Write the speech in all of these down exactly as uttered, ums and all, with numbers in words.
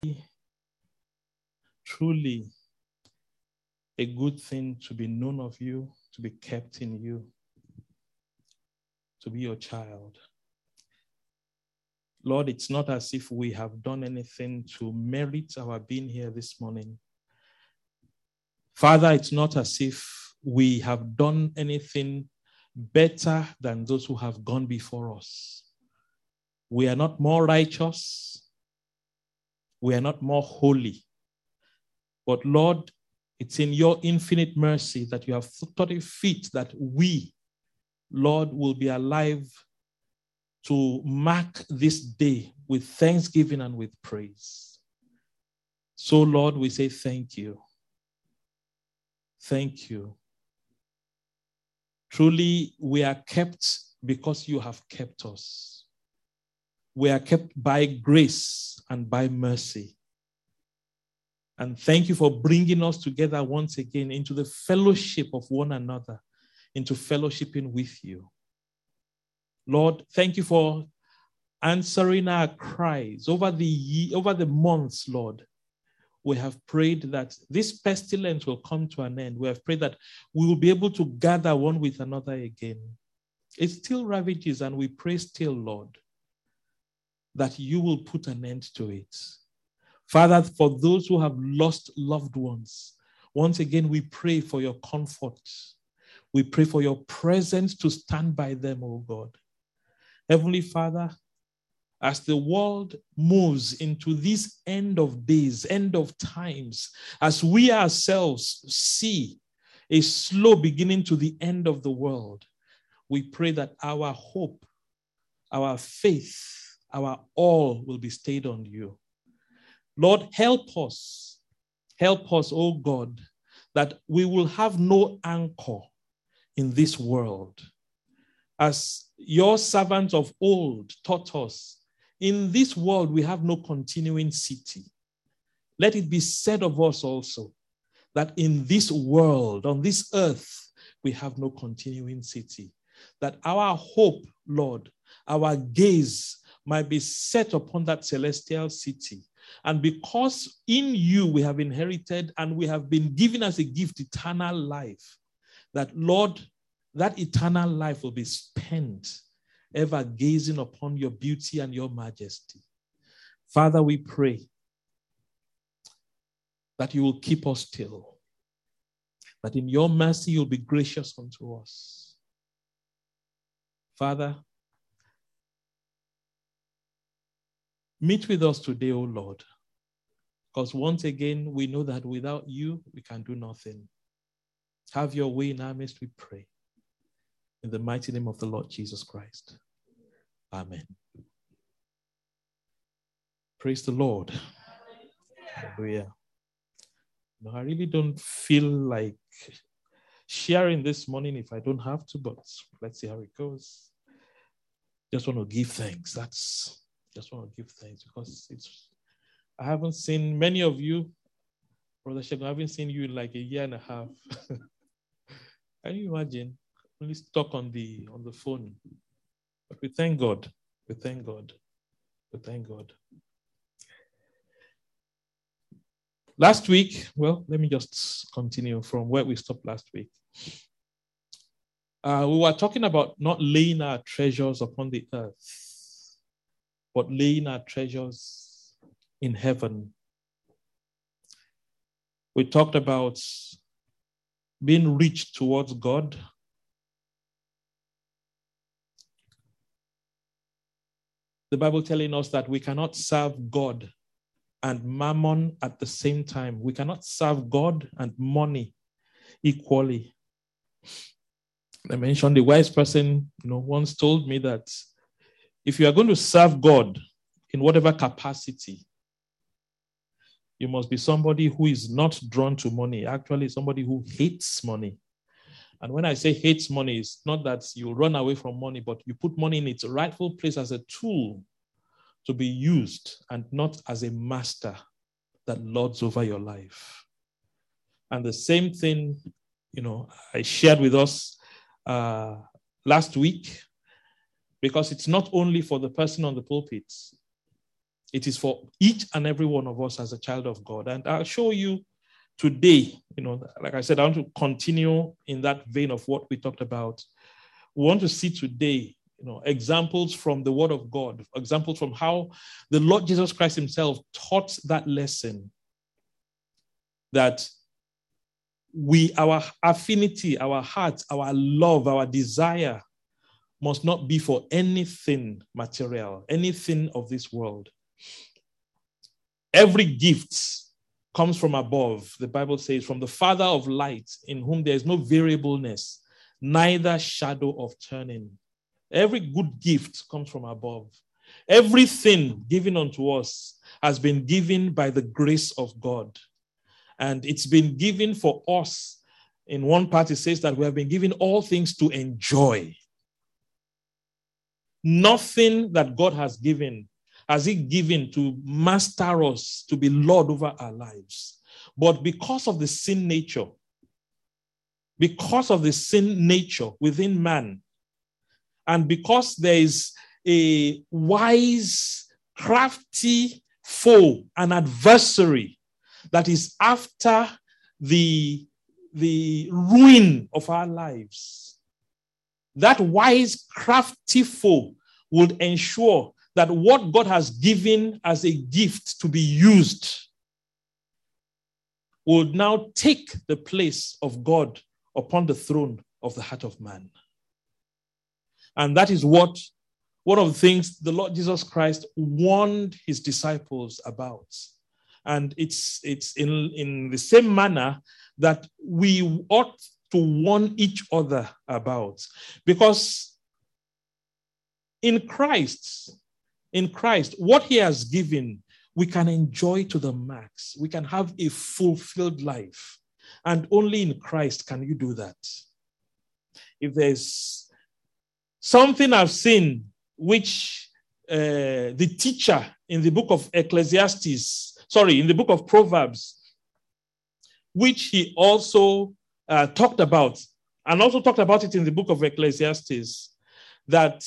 truly a good thing to be known of you, to be kept in you, to be your child. Lord, it's not as if we have done anything to merit our being here this morning. Father, it's not as if we have done anything better than those who have gone before us. We are not more righteous. We are not more holy. But Lord, it's in your infinite mercy that you have thought it fit that we, Lord, will be alive to mark this day with thanksgiving and with praise. So, Lord, we say thank you. Thank you. Truly, we are kept because you have kept us. We are kept by grace and by mercy. And thank you for bringing us together once again into the fellowship of one another, into fellowshipping with you. Lord, thank you for answering our cries over the over the months, Lord. We have prayed that this pestilence will come to an end. We have prayed that we will be able to gather one with another again. It still ravages, and we pray still, Lord, that you will put an end to it. Father, for those who have lost loved ones, once again, we pray for your comfort. We pray for your presence to stand by them, oh God. Heavenly Father, as the world moves into this end of days, end of times, as we ourselves see a slow beginning to the end of the world, we pray that our hope, our faith, our all will be stayed on you. Lord, help us. Help us, oh God, that we will have no anchor in this world. As your servants of old taught us, in this world we have no continuing city. Let it be said of us also that in this world, on this earth, we have no continuing city. That our hope, Lord, our gaze might be set upon that celestial city. And because in you we have inherited and we have been given as a gift eternal life, that, Lord, that eternal life will be spent ever gazing upon your beauty and your majesty. Father, we pray that you will keep us still, that in your mercy you'll be gracious unto us. Father, meet with us today, O Lord, because once again, we know that without you, we can do nothing. Have your way in our midst, we pray. In the mighty name of the Lord Jesus Christ. Amen. Praise the Lord. Hallelujah. No, I really don't feel like sharing this morning if I don't have to, but let's see how it goes. Just want to give thanks. That's just want to give thanks because it's I haven't seen many of you, Brother Shegun, I haven't seen you in like a year and a half. Can you imagine? Only stuck on the on the phone. But we thank God. We thank God. We thank God. Last week, well, let me just continue from where we stopped last week. Uh, we were talking about not laying our treasures upon the earth, but laying our treasures in heaven. We talked about being rich towards God. The Bible telling us that we cannot serve God and mammon at the same time. We cannot serve God and money equally. I mentioned the wise person, you know, once told me that if you are going to serve God in whatever capacity, you must be somebody who is not drawn to money. Actually, somebody who hates money. And when I say hates money, it's not that you run away from money, but you put money in its rightful place as a tool to be used and not as a master that lords over your life. And the same thing, you know, I shared with us uh, last week, because it's not only for the person on the pulpit. It is for each and every one of us as a child of God. And I'll show you today, you know, like I said, I want to continue in that vein of what we talked about. We want to see today, you know, examples from the Word of God, examples from how the Lord Jesus Christ himself taught that lesson, that we, our affinity, our heart, our love, our desire must not be for anything material, anything of this world. Every gift comes from above. The Bible says, from the Father of light, in whom there is no variableness, neither shadow of turning. Every good gift comes from above. Everything given unto us has been given by the grace of God. And it's been given for us. In one part, it says that we have been given all things to enjoy. Nothing that God has given has he given to master us, to be Lord over our lives. But because of the sin nature, because of the sin nature within man, and because there is a wise, crafty foe, an adversary that is after the, the ruin of our lives, that wise, crafty foe would ensure that what God has given as a gift to be used will now take the place of God upon the throne of the heart of man. And that is what one of the things the Lord Jesus Christ warned his disciples about. And it's, it's in, in the same manner that we ought to warn each other about. Because in Christ, in Christ, what he has given, we can enjoy to the max. We can have a fulfilled life. And only in Christ can you do that. If there's something I've seen which uh, the teacher in the book of Ecclesiastes, sorry, in the book of Proverbs, which he also uh, talked about, and also talked about it in the book of Ecclesiastes, that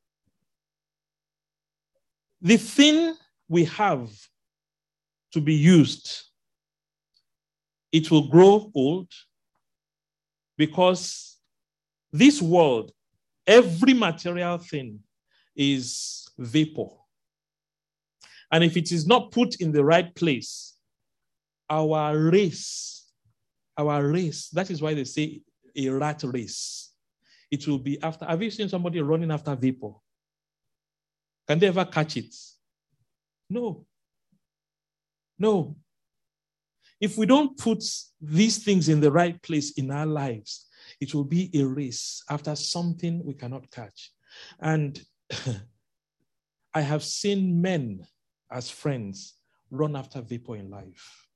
the thing we have to be used, it will grow old, because this world, every material thing is vapor. And if it is not put in the right place, our race, our race, that is why they say a rat race. It will be after. Have you seen somebody running after vapor? Can they ever catch it? No. No. If we don't put these things in the right place in our lives, it will be a race after something we cannot catch. And I have seen men as friends run after vapor in life.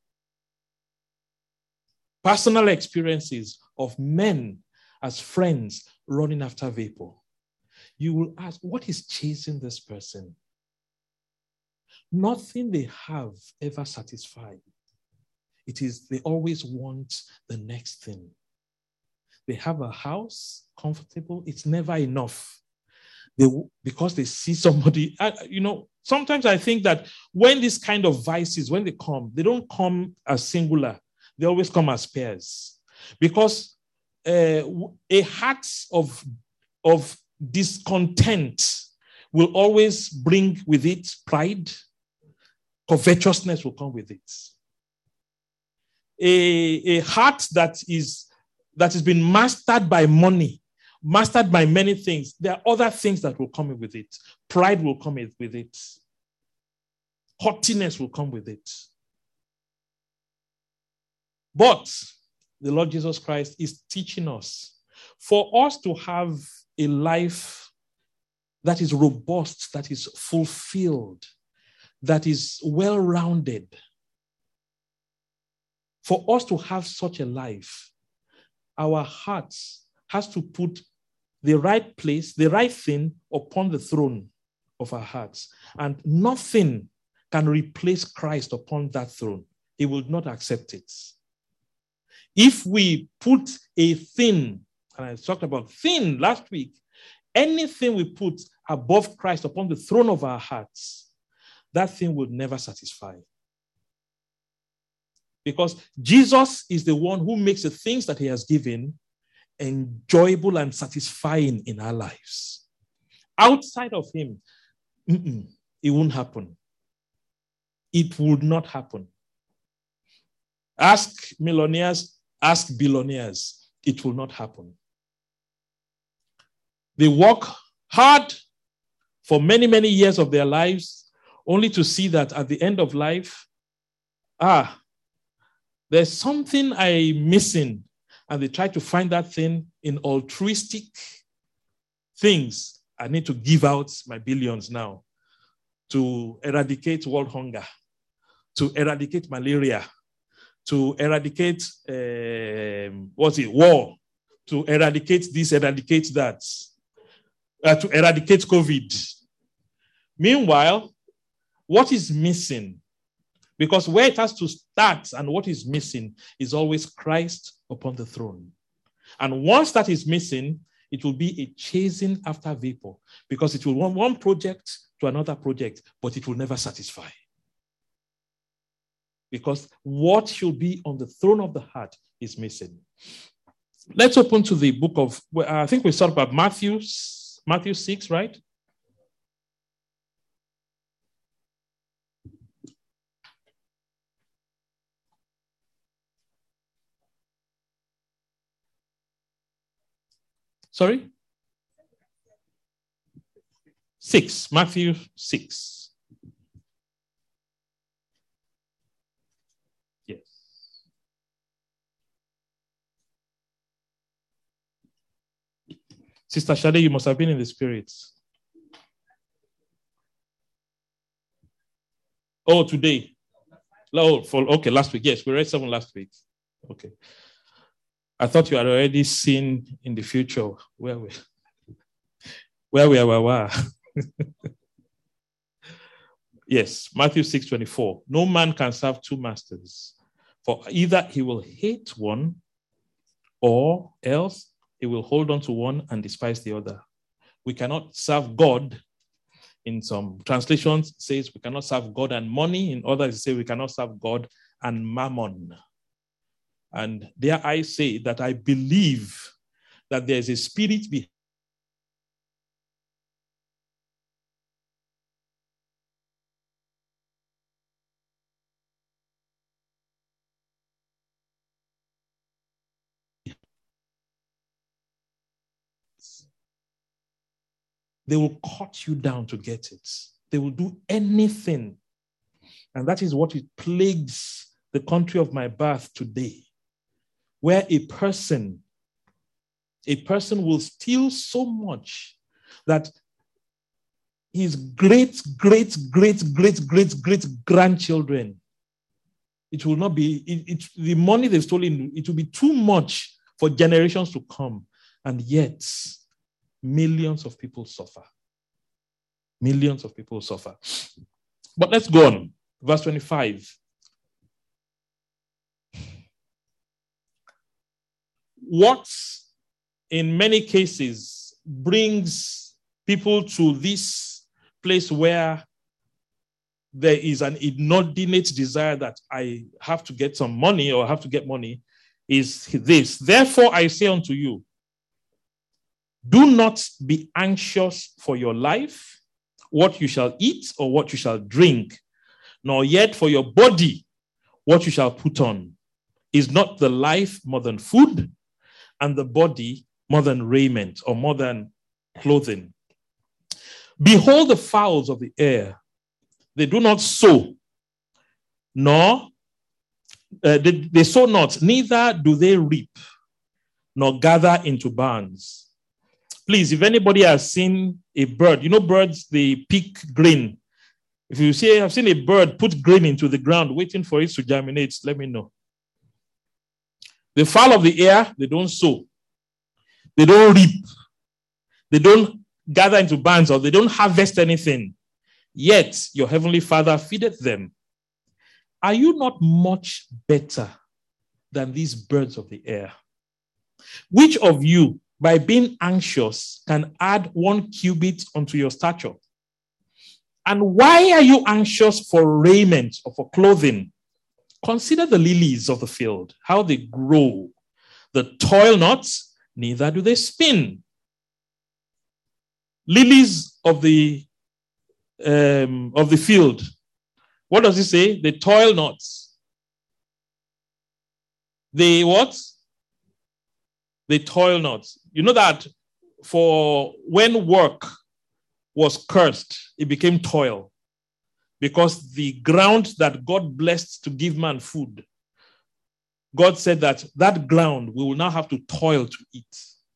Personal experiences of men as friends running after vapor. You will ask, what is chasing this person? Nothing they have ever satisfied. It is, they always want the next thing. They have a house, comfortable, it's never enough. They, because they see somebody, you know, sometimes I think that when these kind of vices, when they come, they don't come as singular. They always come as pairs. Because uh, a heart of, of discontent will always bring with it pride. Covetousness will come with it. A, a heart that is that has been mastered by money, mastered by many things, there are other things that will come with it. Pride will come with it. Haughtiness will come with it. But the Lord Jesus Christ is teaching us, for us to have a life that is robust, that is fulfilled, that is well-rounded, for us to have such a life, our hearts has to put the right place, the right thing upon the throne of our hearts. And nothing can replace Christ upon that throne. He will not accept it. If we put a thing, and I talked about thing last week, anything we put above Christ upon the throne of our hearts, that thing will never satisfy. Because Jesus is the one who makes the things that he has given enjoyable and satisfying in our lives. Outside of him, it won't happen. It would not happen. Ask millionaires, ask billionaires. It will not happen. They work hard for many, many years of their lives, only to see that at the end of life, ah, there's something I'm missing. And they try to find that thing in altruistic things. I need to give out my billions now to eradicate world hunger, to eradicate malaria, to eradicate, um, what's it, war, to eradicate this, eradicate that, uh, to eradicate COVID. Meanwhile, what is missing? Because where it has to start and what is missing is always Christ upon the throne. And once that is missing, it will be a chasing after vapor, because it will want one project to another project, but it will never satisfy. Because what should be on the throne of the heart is missing. Let's open to the book of, I think we started about Matthew, Matthew six, right? Sorry? Six, Matthew six. Yes. Sister Shade, you must have been in the spirit. Oh, today. Oh, for, okay, last week. Yes, we read seven last week. Okay. I thought you had already seen in the future where we where we are. Where we are. Yes, Matthew six twenty-four. No man can serve two masters, for either he will hate one, or else he will hold on to one and despise the other. We cannot serve God. In some translations, it says we cannot serve God and money. In others, it says we cannot serve God and mammon. And there I say that I believe that there is a spirit behind. They will cut you down to get it. They will do anything. And that is what it plagues the country of my birth today, where a person, a person will steal so much that his great, great, great, great, great, great grandchildren, it will not be, it, it, the money they've stolen, it will be too much for generations to come. And yet, millions of people suffer. Millions of people suffer. But let's go on. Verse twenty-five. What, in many cases, brings people to this place where there is an inordinate desire that I have to get some money or have to get money is this. Therefore, I say unto you, do not be anxious for your life, what you shall eat or what you shall drink, nor yet for your body, what you shall put on. Is not the life more than food, and the body more than raiment or more than clothing? Behold the fowls of the air. They do not sow, nor uh, they, they sow not, neither do they reap, nor gather into barns. Please, if anybody has seen a bird, you know birds, they pick grain. If you see, I've seen a bird put grain into the ground, waiting for it to germinate, let me know. The fowl of the air, they don't sow. They don't reap. They don't gather into barns, or they don't harvest anything. Yet your heavenly Father feedeth them. Are you not much better than these birds of the air? Which of you, by being anxious, can add one cubit unto your stature? And why are you anxious for raiment or for clothing? Consider the lilies of the field, how they grow. They toil not, neither do they spin. Lilies of the um, of the field. What does it say? They toil not. They what? They toil not. You know that for when work was cursed, it became toil. Because the ground that God blessed to give man food, God said that that ground we will now have to toil to eat.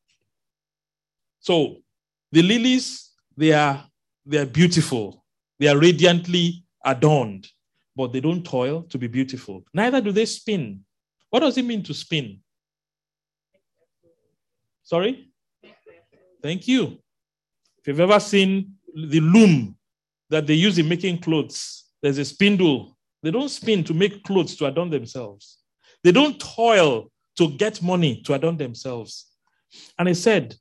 So the lilies, they are, they are beautiful. They are radiantly adorned, but they don't toil to be beautiful. Neither do they spin. What does it mean to spin? Sorry? Thank you. If you've ever seen the loom that they use in making clothes, there's a spindle. They don't spin to make clothes to adorn themselves. They don't toil to get money to adorn themselves. And he said,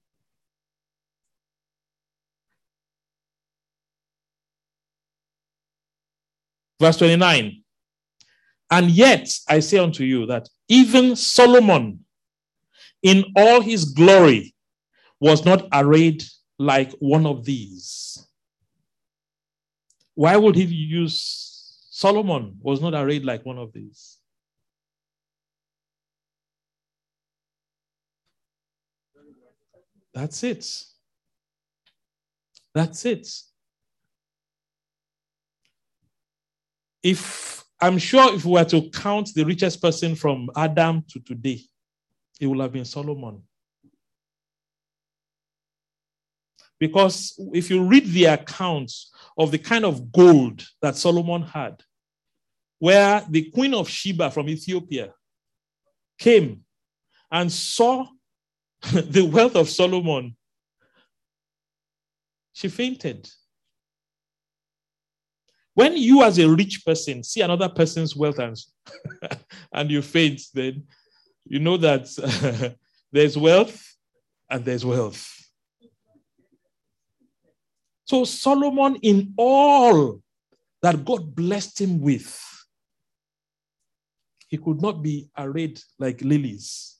verse twenty-nine, and yet I say unto you that even Solomon in all his glory was not arrayed like one of these. Why would he use Solomon was not arrayed like one of these? That's it. That's it. If I'm sure if we were to count the richest person from Adam to today, it would have been Solomon. Because if you read the accounts of the kind of gold that Solomon had, where the Queen of Sheba from Ethiopia came and saw the wealth of Solomon, she fainted. When you as a rich person see another person's wealth and, and you faint, then you know that uh, there's wealth and there's wealth. So Solomon, in all that God blessed him with, he could not be arrayed like lilies.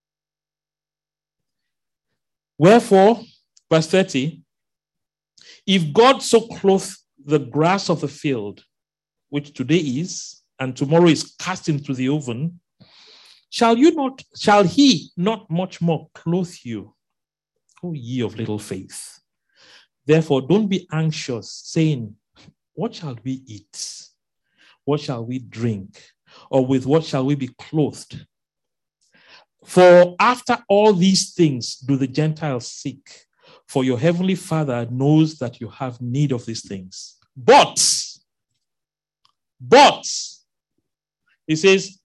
Wherefore, verse thirty, if God so clothe the grass of the field, which today is, and tomorrow is cast into the oven, shall you not, shall he not much more clothe you, O ye of little faith? Therefore, don't be anxious, saying, what shall we eat? What shall we drink? Or with what shall we be clothed? For after all these things do the Gentiles seek. For your heavenly Father knows that you have need of these things. But, but, he says,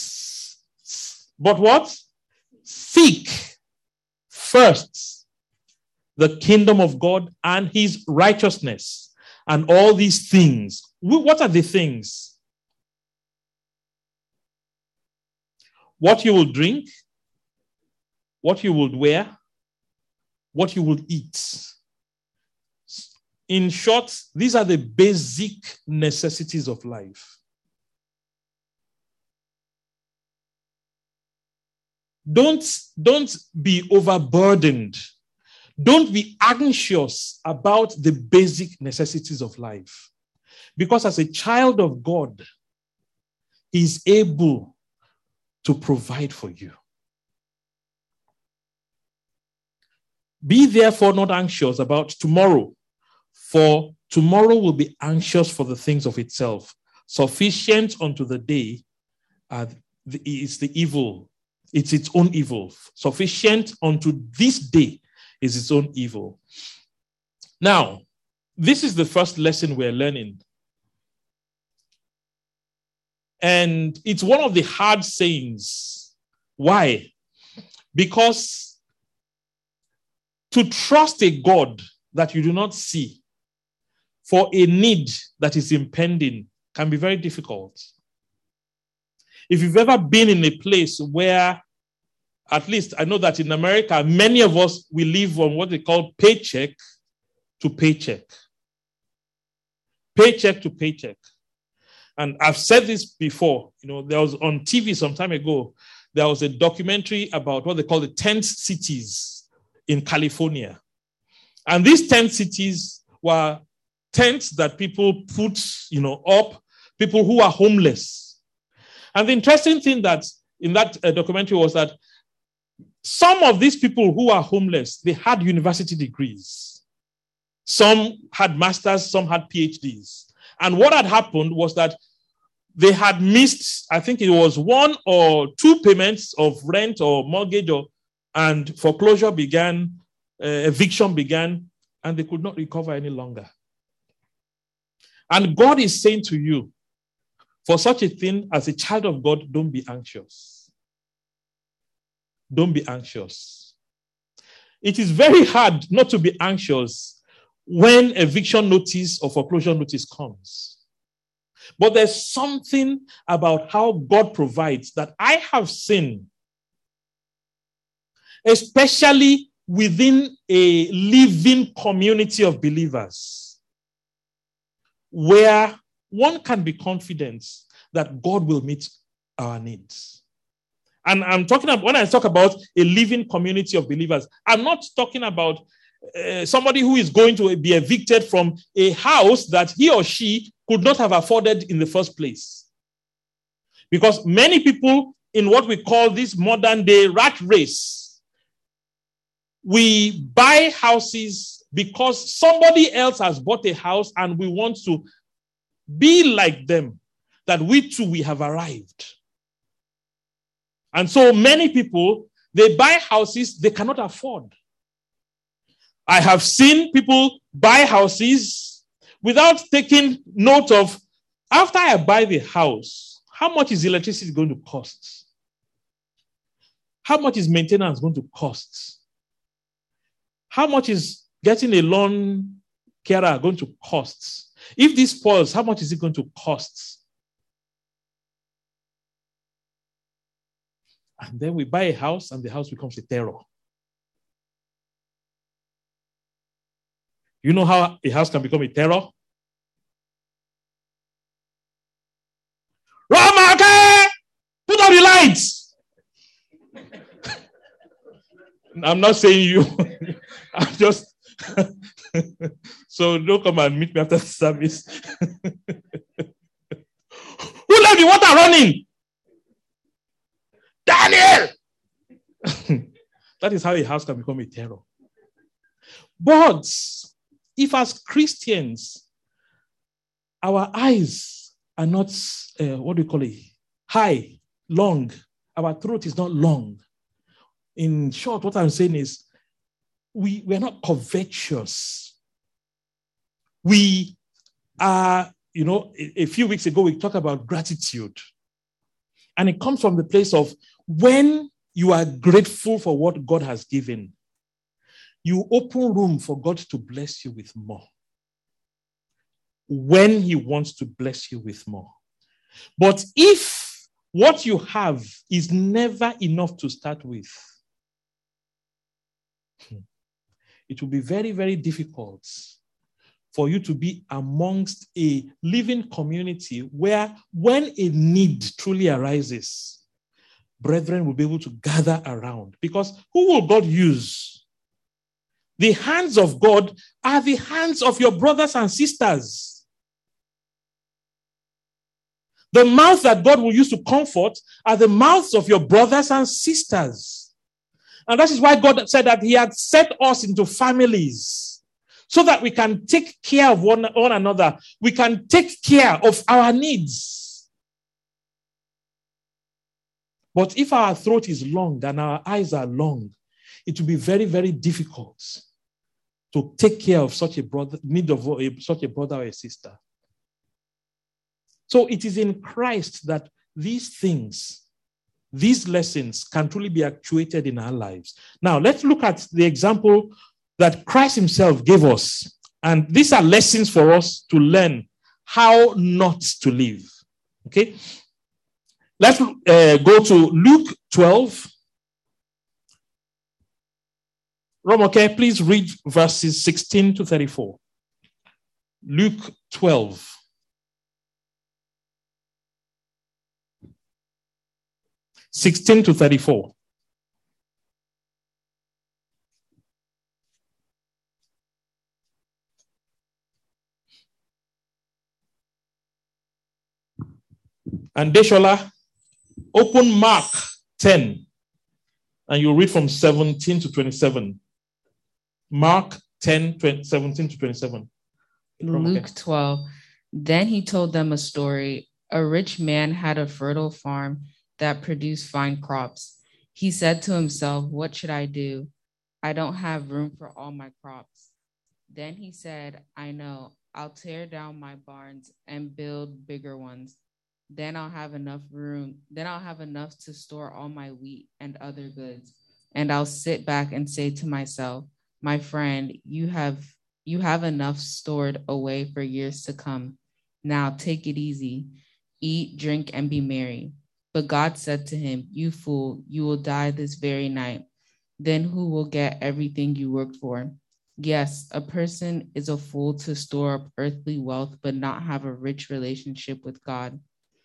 but what? Seek first the kingdom of God and his righteousness, and all these things. What are the things? What you will drink, what you will wear, what you will eat. In short, these are the basic necessities of life. Don't, don't be overburdened. Don't be anxious about the basic necessities of life. Because as a child of God, he is able to provide for you. Be therefore not anxious about tomorrow, for tomorrow will be anxious for the things of itself. Sufficient unto the day uh, is the evil. It's its own evil. Sufficient unto this day is its own evil. Now, this is the first lesson we're learning. And it's one of the hard sayings. Why? Because to trust a God that you do not see for a need that is impending can be very difficult. If you've ever been in a place where, at least I know that in America, many of us, we live on what they call paycheck to paycheck. paycheck to paycheck. And I've said this before. You know, there was on T V some time ago, there was a documentary about what they call the tent cities in California. And these tent cities were tents that people put, you know, up, people who are homeless. And the interesting thing that in that uh, documentary was that some of these people who are homeless, they had university degrees. Some had masters, some had PhDs. And what had happened was that they had missed, I think it was one or two payments of rent or mortgage, or, and foreclosure began, uh, eviction began, and they could not recover any longer. And God is saying to you, for such a thing as a child of God, don't be anxious. Don't be anxious. It is very hard not to be anxious when eviction notice or foreclosure notice comes. But there's something about how God provides that I have seen, especially within a living community of believers, where one can be confident that God will meet our needs. And I'm talking about, when I talk about a living community of believers, I'm not talking about uh, somebody who is going to be evicted from a house that he or she could not have afforded in the first place. Because many people in what we call this modern day rat race, we buy houses because somebody else has bought a house and we want to be like them, that we too, we have arrived. And so many people, they buy houses they cannot afford. I have seen people buy houses without taking note of, after I buy the house, how much is electricity going to cost? How much is maintenance going to cost? How much is getting a lawn carer going to cost? If this spoils, how much is it going to cost? And then we buy a house and the house becomes a terror. You know how a house can become a terror? Ramake! Put on the lights! I'm not saying you. I'm just... So don't come and meet me after the service. Who left the water running? Daniel! That is how a house can become a terror. But if as Christians, our eyes are not, uh, what do you call it, high, long, our throat is not long. In short, what I'm saying is, we, we are not covetous. We are, you know, a, a few weeks ago, we talked about gratitude. And it comes from the place of when you are grateful for what God has given, you open room for God to bless you with more. When he wants to bless you with more. But if what you have is never enough to start with, it will be very, very difficult for you to be amongst a living community where when a need truly arises, brethren will be able to gather around. Because who will God use? The hands of God are the hands of your brothers and sisters. The mouth that God will use to comfort are the mouths of your brothers and sisters. And that is why God said that he had set us into families so that we can take care of one, one another. We can take care of our needs. But if our throat is long and our eyes are long, it will be very, very difficult to take care of such a brother, need of a, such a brother or a sister. So it is in Christ that these things, these lessons can truly be actuated in our lives. Now, let's look at the example that Christ himself gave us. And these are lessons for us to learn how not to live. Okay? Let's uh, go to Luke twelve. Romoke, please read verses sixteen to thirty-four. Luke twelve. sixteen to thirty-four. And Deshola, open Mark ten, and you read from seventeen to twenty-seven. Mark ten, twenty, seventeen to twenty-seven. Luke twelve. Then he told them a story. A rich man had a fertile farm that produced fine crops. He said to himself, "What should I do? I don't have room for all my crops." Then he said, "I know. I'll tear down my barns and build bigger ones. Then I'll have enough room. Then I'll have enough to store all my wheat and other goods. And I'll sit back and say to myself, 'My friend, you have you have enough stored away for years to come. Now take it easy. Eat, drink, and be merry.' But God said to him, 'You fool, you will die this very night. Then who will get everything you worked for?' Yes, a person is a fool to store up earthly wealth, but not have a rich relationship with God."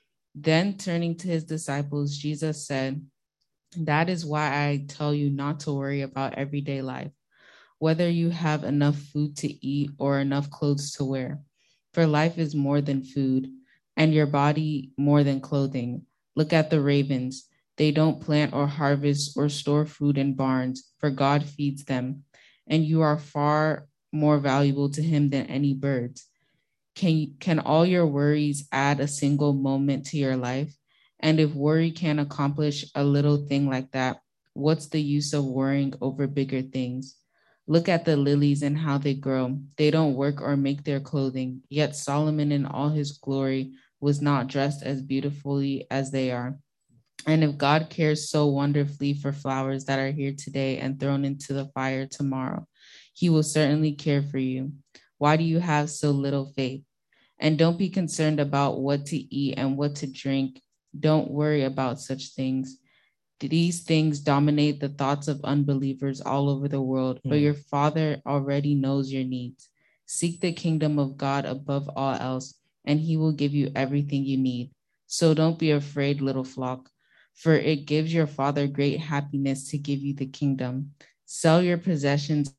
Then turning to his disciples, Jesus said, "That is why I tell you not to worry about everyday life, whether you have enough food to eat or enough clothes to wear. For life is more than food, and your body more than clothing. Look at the ravens. They don't plant or harvest or store food in barns, for God feeds them. And you are far more valuable to him than any birds. Can, can all your worries add a single moment to your life? And if worry can accomplish a little thing like that, what's the use of worrying over bigger things? Look at the lilies and how they grow. They don't work or make their clothing, yet Solomon in all his glory was not dressed as beautifully as they are. And if God cares so wonderfully for flowers that are here today and thrown into the fire tomorrow, he will certainly care for you. Why do you have so little faith? And don't be concerned about what to eat and what to drink. Don't worry about such things. These things dominate the thoughts of unbelievers all over the world, but your Father already knows your needs. Seek the kingdom of God above all else, and he will give you everything you need. So don't be afraid, little flock, for it gives your Father great happiness to give you the kingdom. Sell your possessions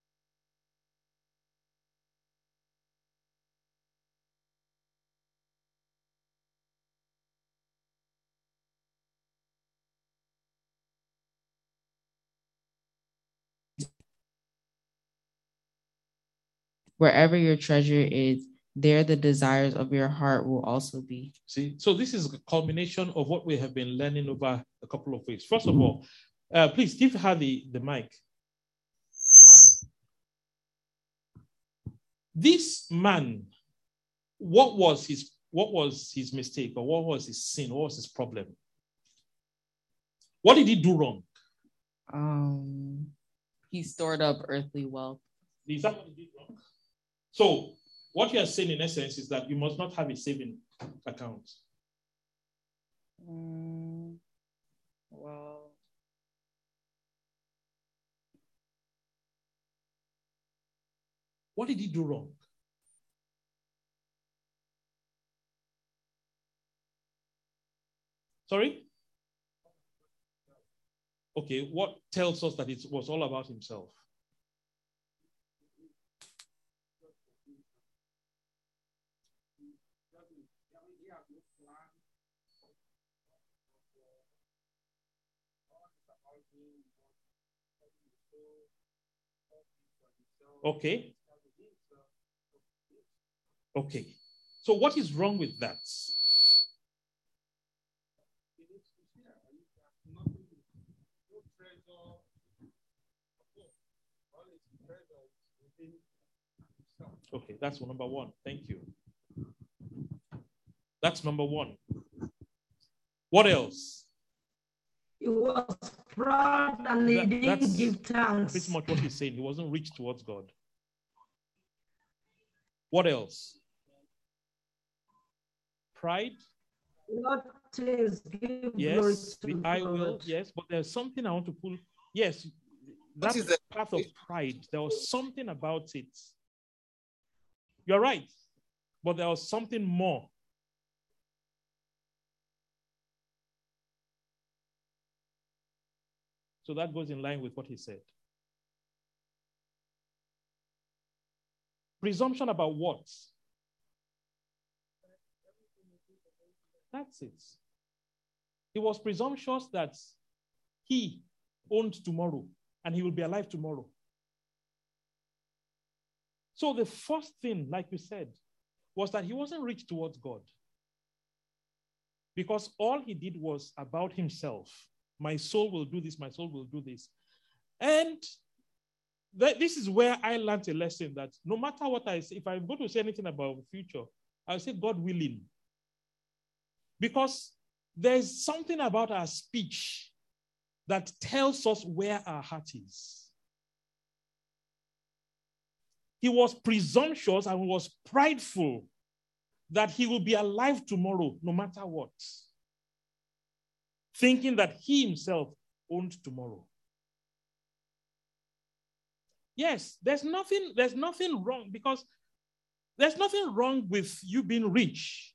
wherever your treasure is, there the desires of your heart will also be. See, so this is a culmination of what we have been learning over a couple of weeks. First of all, uh, please give her the, the mic. This man, what was his what was his mistake, or what was his sin? What was his problem? What did he do wrong? Um, he stored up earthly wealth. Is that what he did wrong? So what you are saying in essence is that you must not have a saving account. Um, well, what did he do wrong? Sorry? Okay, what tells us that it was all about himself? Okay. Okay. So what is wrong with that? Okay, that's number one. Thank you. That's number one. What else? He was proud and he That, didn't give thanks. Pretty much what he's saying. He wasn't rich towards God. What else? Pride. Not things give yes, glory the to I God. will. Yes, but there's something I want to pull. Yes, that's part of pride. There was something about it. You're right. But there was something more. So that goes in line with what he said. Presumption about what? That's it. He was presumptuous that he owned tomorrow and he will be alive tomorrow. So the first thing, like you said, was that he wasn't rich towards God. Because all he did was about himself. My soul will do this, my soul will do this. And th- this is where I learned a lesson that no matter what I say, if I'm going to say anything about the future, I'll say God willing. Because there's something about our speech that tells us where our heart is. He was presumptuous and was prideful that he will be alive tomorrow, no matter what. Thinking that he himself owned tomorrow. Yes, there's nothing, there's nothing wrong because there's nothing wrong with you being rich.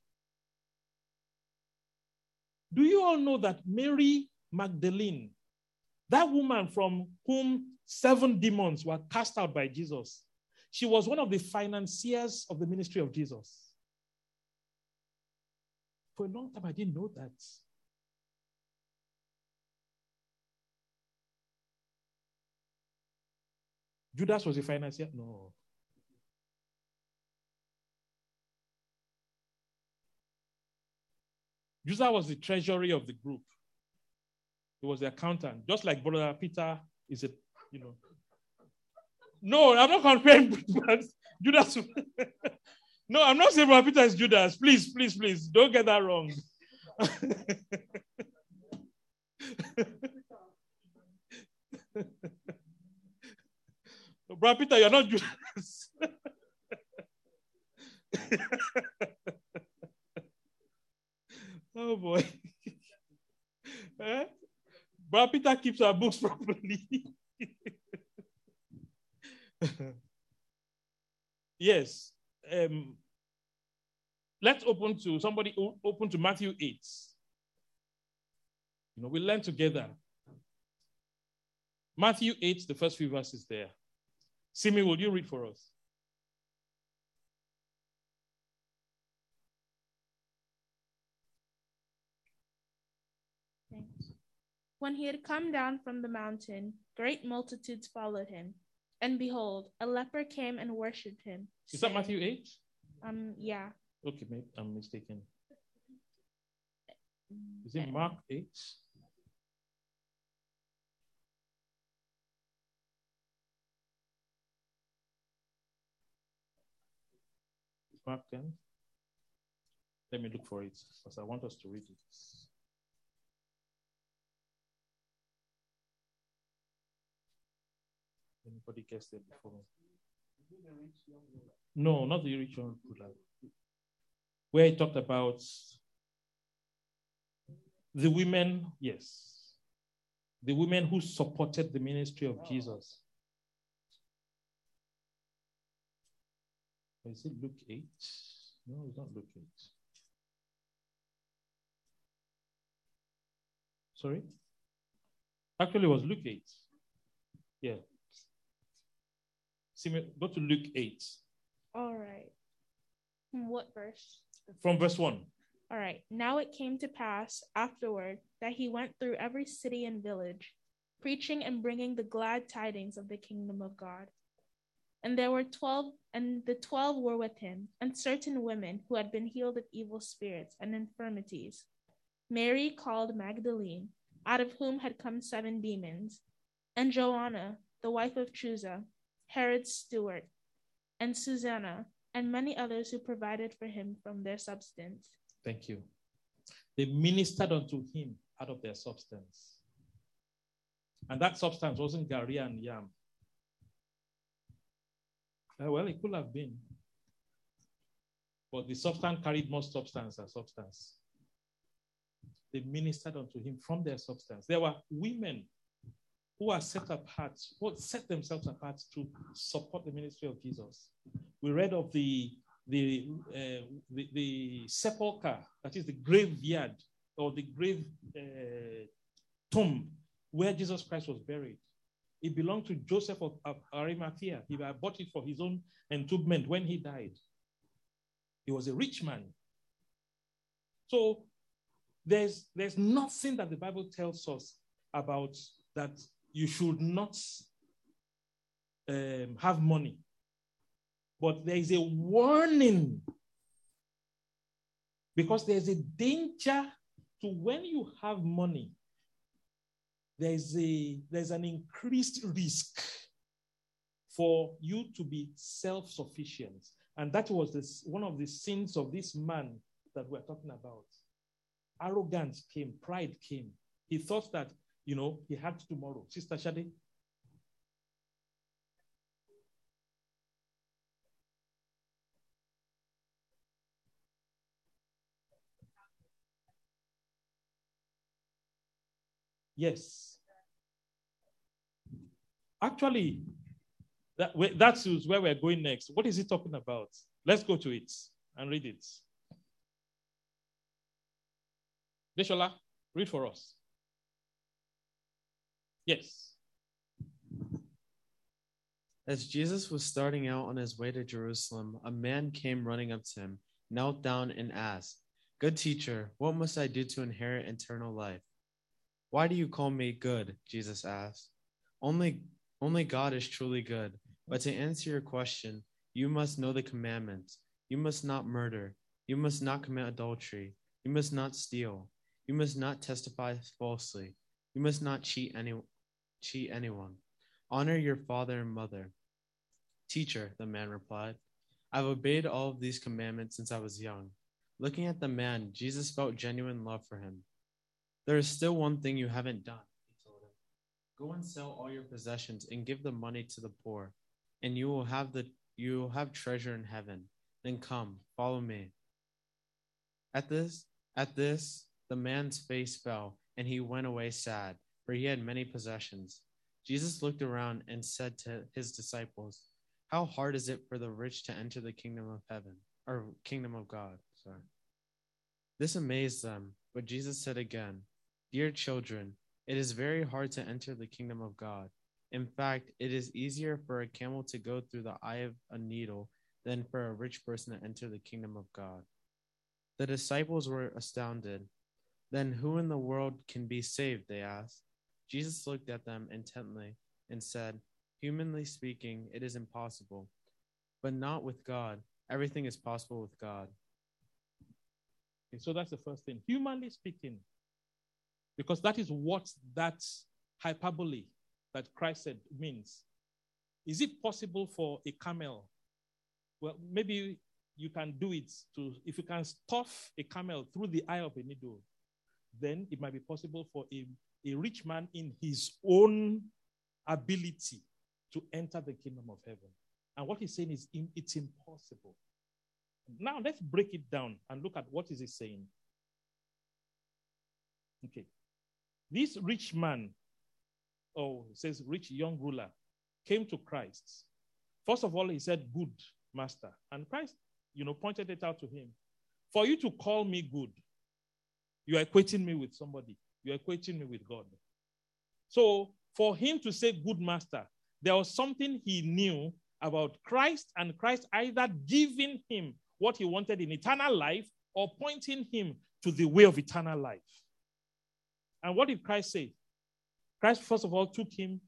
Do you all know that Mary Magdalene, that woman from whom seven demons were cast out by Jesus, she was one of the financiers of the ministry of Jesus. For a long time, I didn't know that. Judas was a financier? No. Judas was the treasury of the group. He was the accountant, just like Brother Peter is a, you know. No, I'm not comparing Judas. No, I'm not saying Brother Peter is Judas. Please, please, please, don't get that wrong. Brother Peter, you're not Judas. Oh boy. Eh? Brother Peter keeps our books properly. Yes. Um, let's open to somebody open to Matthew eight. You know, we learn together. Matthew eight, the first few verses there. Simi, will you read for us? Thanks. When he had come down from the mountain, great multitudes followed him. And behold, a leper came and worshipped him. Is that Matthew eight? Um, yeah. Okay, maybe I'm mistaken. Is it Mark eight? Mark ten? Let me look for it because I want us to read it. Anybody guessed it before? No, not the rich young ruler. Where he talked about the women, yes. The women who supported the ministry of Jesus. Is it Luke eight? No, it's not Luke eight. Sorry? Actually, it was Luke eight. Yeah. See, go to Luke eight. All right. What verse? From verse one. All right. Now it came to pass afterward that he went through every city and village, preaching and bringing the glad tidings of the kingdom of God. And there were twelve, and the twelve were with him, and certain women who had been healed of evil spirits and infirmities. Mary called Magdalene, out of whom had come seven demons, and Joanna, the wife of Chuza, Herod's steward, and Susanna, and many others who provided for him from their substance. Thank you. They ministered unto him out of their substance. And that substance wasn't Gary and yam. Uh, well, it could have been. But the substance carried more substance than substance. They ministered unto him from their substance. There were women who are set apart, who set themselves apart to support the ministry of Jesus. We read of the the, uh, the, the sepulchre, that is the graveyard or the grave uh, tomb where Jesus Christ was buried. It belonged to Joseph of Arimathea. He had bought it for his own entombment when he died. He was a rich man. So there's, there's nothing that the Bible tells us about that you should not um, have money. But there is a warning, because there's a danger to when you have money, there's a there's an increased risk for you to be self-sufficient. And that was this, one of the sins of this man that we're talking about. Arrogance came, pride came. He thought that, you know, he had tomorrow. Sister Shade? Yes. Actually, that, that's where we're going next. What is he talking about? Let's go to it and read it. Deshola, read for us. Yes. As Jesus was starting out on his way to Jerusalem, a man came running up to him, knelt down, and asked, "Good teacher, what must I do to inherit eternal life?" "Why do you call me good?" Jesus asked. Only, only God is truly good. But to answer your question, you must know the commandments. You must not murder. You must not commit adultery. You must not steal. You must not testify falsely. You must not cheat, any, cheat anyone. Honor your father and mother. "Teacher," the man replied, "I've obeyed all of these commandments since I was young." Looking at the man, Jesus felt genuine love for him. "There is still one thing you haven't done," he told him. "Go and sell all your possessions and give the money to the poor, and you will have the you will have treasure in heaven. Then come, follow me." At this, at this, the man's face fell, and he went away sad, for he had many possessions. Jesus looked around and said to his disciples, "How hard is it for the rich to enter the kingdom of heaven, or kingdom of God?" Sorry. This amazed them, but Jesus said again, "Dear children, it is very hard to enter the kingdom of God. In fact, it is easier for a camel to go through the eye of a needle than for a rich person to enter the kingdom of God." The disciples were astounded. "Then who in the world can be saved?" they asked. Jesus looked at them intently and said, "Humanly speaking, it is impossible, but not with God. Everything is possible with God." Okay, so that's the first thing. Humanly speaking, because that is what that hyperbole that Christ said means. Is it possible for a camel? Well, maybe you can do it to, if you can stuff a camel through the eye of a needle, then it might be possible for a, a rich man in his own ability to enter the kingdom of heaven. And what he's saying is it's impossible. Now let's break it down and look at what is he saying. Okay. This rich man, oh, it says rich young ruler, came to Christ. First of all, he said, "Good master." And Christ, you know, pointed it out to him. For you to call me good, you are equating me with somebody. You are equating me with God. So for him to say good master, there was something he knew about Christ, and Christ either giving him what he wanted in eternal life or pointing him to the way of eternal life. And what did Christ say? Christ, first of all, took him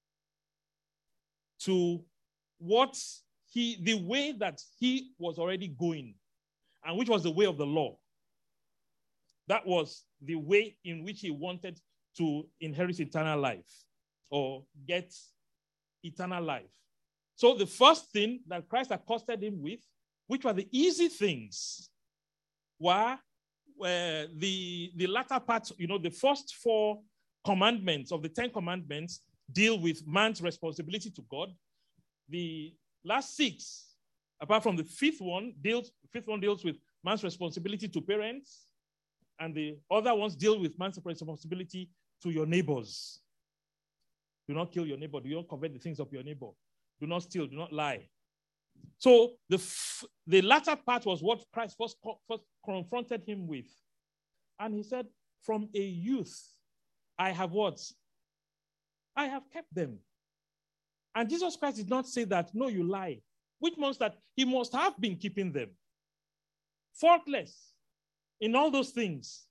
to what he, the way that he was already going, and which was the way of the law. That was the way in which he wanted to inherit eternal life or get eternal life. So the first thing that Christ accosted him with, which were the easy things, were uh, the, the latter part, you know, the first four commandments of the Ten Commandments deal with man's responsibility to God. The last six, apart from the fifth one, deals, fifth one deals with man's responsibility to parents, and the other ones deal with man's responsibility to your neighbors. Do not kill your neighbor. Do not covet the things of your neighbor. Do not steal. Do not lie. So the, f- the latter part was what Christ first, co- first confronted him with. And he said, from a youth, I have what? I have kept them. And Jesus Christ did not say that, no, you lie. Which means that he must have been keeping them. Faultless in all those things.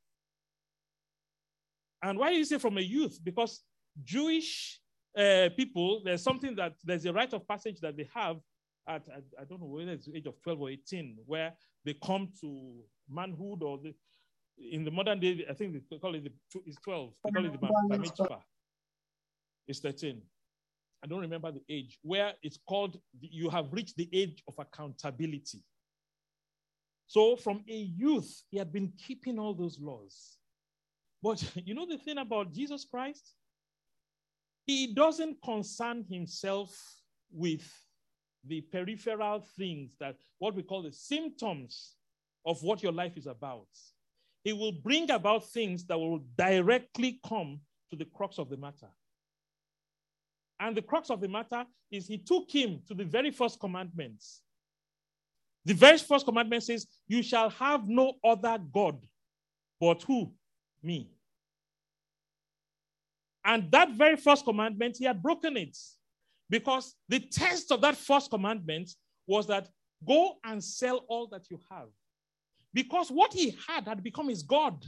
And why do you say from a youth? Because Jewish uh, people, there's something that, there's a rite of passage that they have at, I, I don't know whether it's the age of twelve or eighteen, where they come to manhood, or the, in the modern day, I think they call it the, it's twelve. They call it the bar mitzvah. It's thirteen. I don't remember the age, where it's called, you have reached the age of accountability. So from a youth, he had been keeping all those laws. But you know the thing about Jesus Christ? He doesn't concern himself with the peripheral things, that what we call the symptoms of what your life is about. He will bring about things that will directly come to the crux of the matter. And the crux of the matter is he took him to the very first commandments. The very first commandment says, you shall have no other God but who? Me. And that very first commandment, he had broken it. Because the test of that first commandment was that go and sell all that you have. Because what he had had become his God.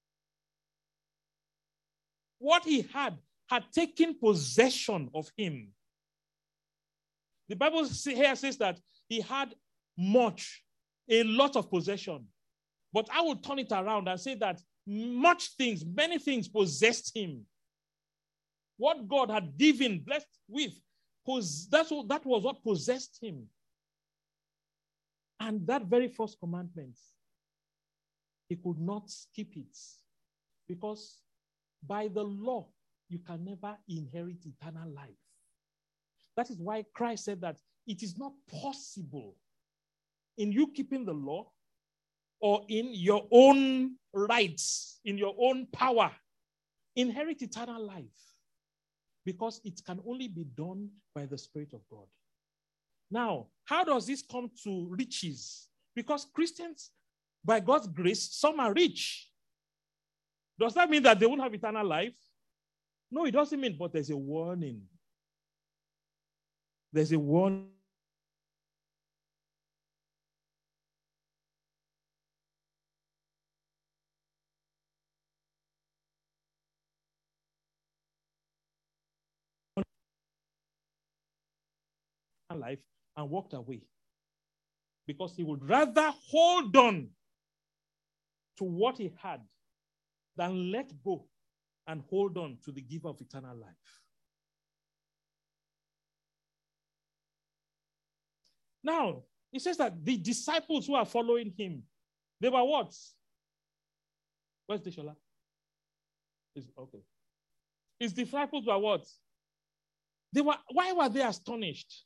What he had had taken possession of him. The Bible here says that he had much, a lot of possession. But I will turn it around and say that much things, many things possessed him. What God had given, blessed with, that's what, that was what possessed him. And that very first commandment, he could not skip it. Because by the law, you can never inherit eternal life. That is why Christ said that it is not possible in you keeping the law or in your own rights, in your own power, inherit eternal life. Because it can only be done by the Spirit of God. Now, how does this come to riches? Because Christians, by God's grace, some are rich. Does that mean that they won't have eternal life? No, it doesn't mean, but there's a warning. There's a warning. Life and walked away because he would rather hold on to what he had than let go and hold on to the giver of eternal life. Now, it says that the disciples who are following him, they were what? Where's Deshola? Is okay. His disciples were what? They were. Why were they astonished?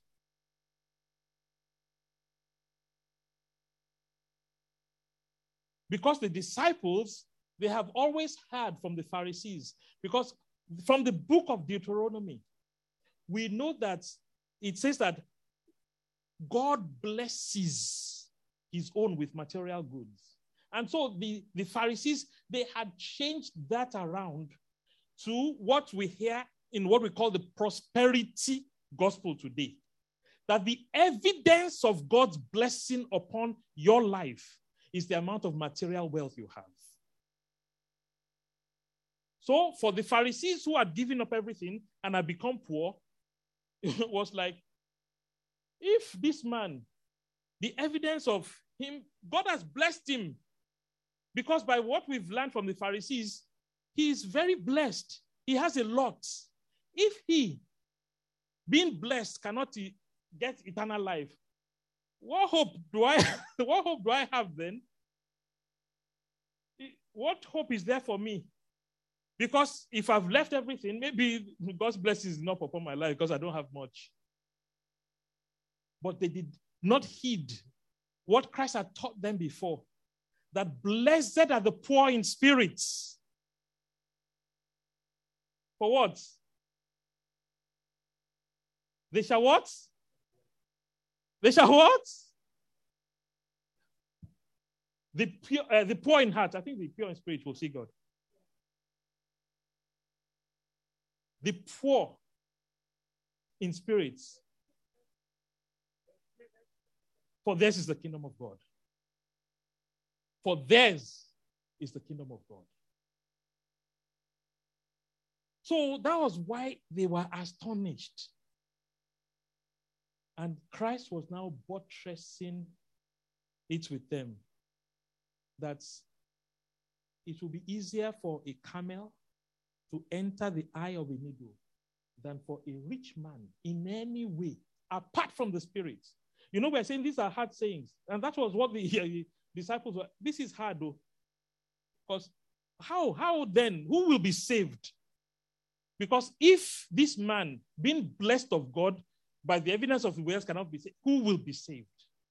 Because the disciples, they have always heard from the Pharisees. Because from the book of Deuteronomy, we know that it says that God blesses his own with material goods. And so the, the Pharisees, they had changed that around to what we hear in what we call the prosperity gospel today. That the evidence of God's blessing upon your life is the amount of material wealth you have. So for the Pharisees who had given up everything and had become poor, it was like, if this man, the evidence of him, God has blessed him, because by what we've learned from the Pharisees, he is very blessed. He has a lot. If he, being blessed, cannot get eternal life, What hope do I what hope do I have then? What hope is there for me? Because if I've left everything, maybe God's blessing is not upon my life because I don't have much. But they did not heed what Christ had taught them before. That blessed are the poor in spirit. For what? They shall what? They shall what? The pure, uh, the poor in heart. I think the pure in spirit will see God. The poor in spirits. For theirs is the kingdom of God. For theirs is the kingdom of God. So that was why they were astonished. And Christ was now buttressing it with them. That it will be easier for a camel to enter the eye of a needle than for a rich man in any way, apart from the spirit. You know, we're saying these are hard sayings. And that was what the uh, disciples were. This is hard, though. Because how, how then, who will be saved? Because if this man, being blessed of God by the evidence of the words, cannot be saved, who will be saved?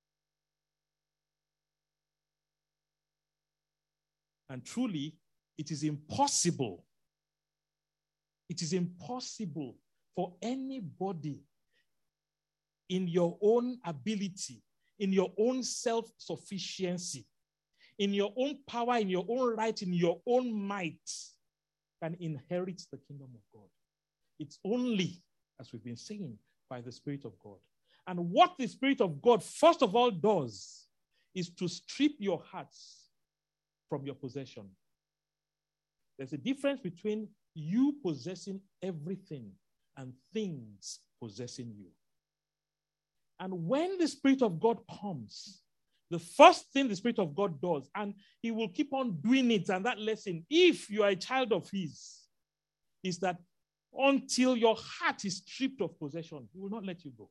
And truly, it is impossible. It is impossible for anybody in your own ability, in your own self-sufficiency, in your own power, in your own right, in your own might, can inherit the kingdom of God. It's only, as we've been saying, by the Spirit of God. And what the Spirit of God, first of all, does is to strip your hearts from your possession. There's a difference between you possessing everything and things possessing you. And when the Spirit of God comes, the first thing the Spirit of God does, and he will keep on doing it, and that lesson, if you are a child of his, is that until your heart is stripped of possession, he will not let you go.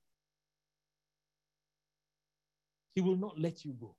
He will not let you go.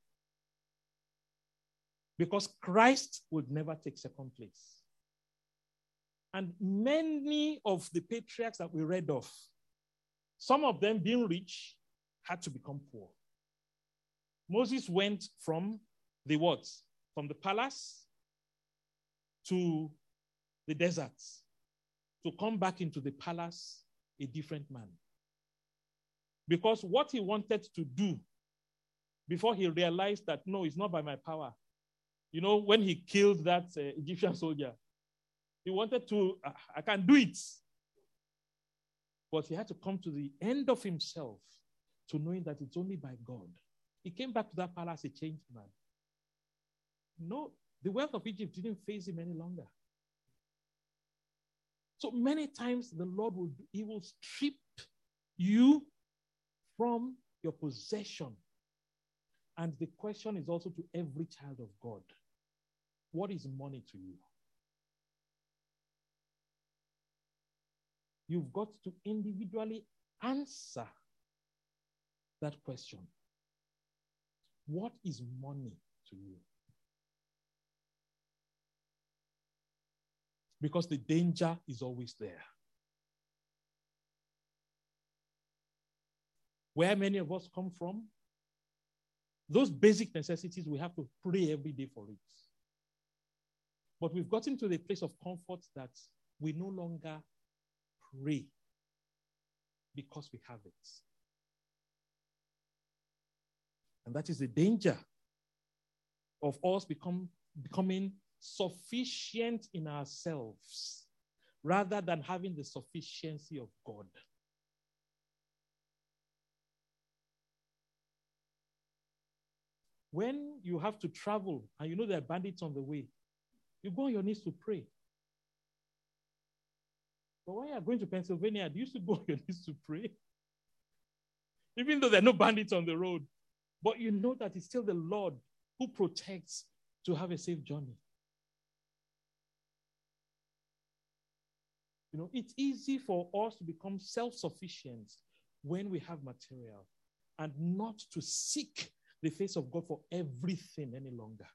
Because Christ would never take second place. And many of the patriarchs that we read of, some of them being rich, had to become poor. Moses went from the what? From the palace to the desert, to come back into the palace a different man. Because what he wanted to do before he realized that, no, it's not by my power. You know, when he killed that uh, Egyptian soldier, he wanted to, uh, I can do it. But he had to come to the end of himself to knowing that it's only by God. He came back to that palace a changed man. No, the wealth of Egypt didn't faze him any longer. So many times the Lord will, he will strip you from your possession. And the question is also to every child of God, what is money to you? You've got to individually answer that question. What is money to you? Because the danger is always there. Where many of us come from, those basic necessities, we have to pray every day for it. But we've gotten to the place of comfort that we no longer pray because we have it. And that is the danger of us become, becoming sufficient in ourselves rather than having the sufficiency of God. When you have to travel and you know there are bandits on the way, you go on your knees to pray. But when you are going to Pennsylvania, do you still go on your knees to pray? Even though there are no bandits on the road. But you know that it's still the Lord who protects to have a safe journey. You know, it's easy for us to become self-sufficient when we have material and not to seek the face of God for everything any longer.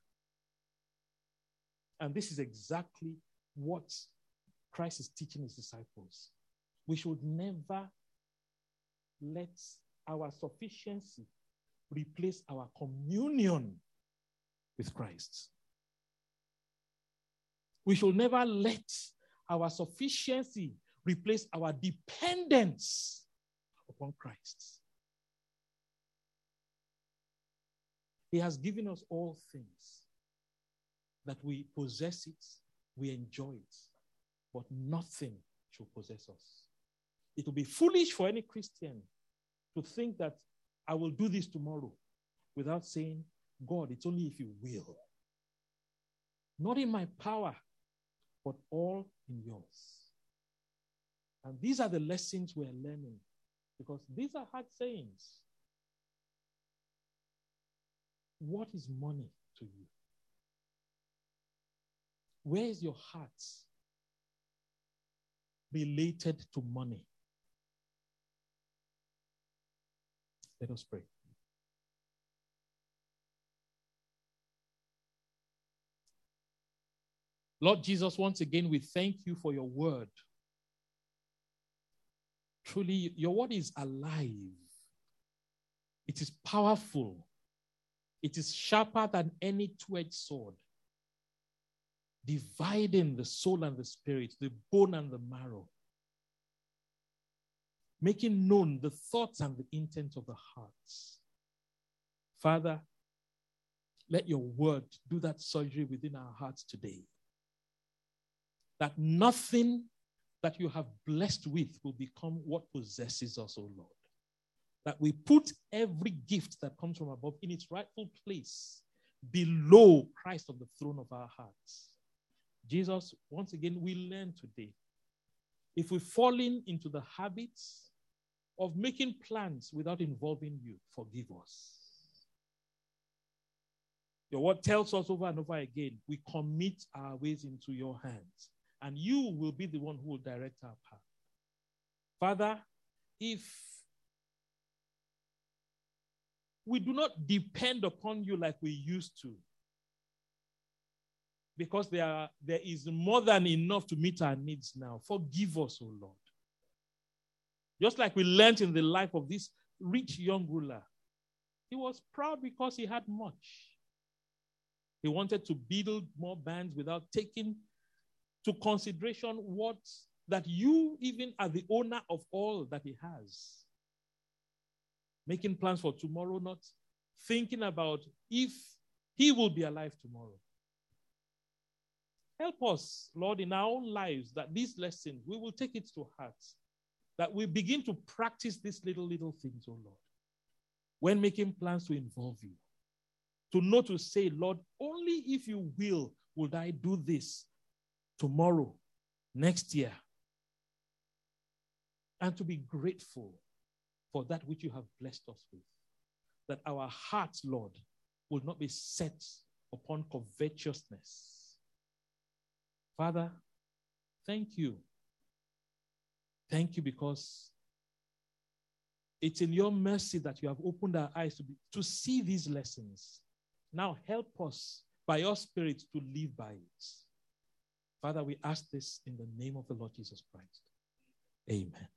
And this is exactly what Christ is teaching his disciples. We should never let our sufficiency replace our communion with Christ. We should never let our sufficiency replace our dependence upon Christ. He has given us all things, that we possess it, we enjoy it, but nothing should possess us. It will be foolish for any Christian to think that I will do this tomorrow without saying, God, it's only if you will. Not in my power, but all in yours. And these are the lessons we're learning, because these are hard sayings. What is money to you? Where is your heart related to money? Let us pray. Lord Jesus, once again, we thank you for your word. Truly, your word is alive. It is powerful. It is sharper than any two-edged sword, dividing the soul and the spirit, the bone and the marrow, making known the thoughts and the intents of the hearts. Father, let your word do that surgery within our hearts today, that nothing that you have blessed with will become what possesses us, O Lord. That we put every gift that comes from above in its rightful place below Christ on the throne of our hearts. Jesus, once again, we learn today, if we've fallen into the habits of making plans without involving you, forgive us. Your word tells us over and over again, we commit our ways into your hands, and you will be the one who will direct our path. Father, if we do not depend upon you like we used to, because there, are, there is more than enough to meet our needs now, forgive us, O Lord. Just like we learned in the life of this rich young ruler, he was proud because he had much. He wanted to build more bands without taking to consideration what that you even are the owner of all that he has. Making plans for tomorrow, not thinking about if he will be alive tomorrow. Help us, Lord, in our own lives, that these lessons, we will take it to heart, that we begin to practice these little, little things, oh Lord, when making plans to involve you. To know to say, Lord, only if you will, would I do this tomorrow, next year. And to be grateful for that which you have blessed us with. That our hearts, Lord, will not be set upon covetousness. Father, thank you. Thank you because it's in your mercy that you have opened our eyes to, be, to see these lessons. Now help us by your Spirit to live by it. Father, we ask this in the name of the Lord Jesus Christ. Amen.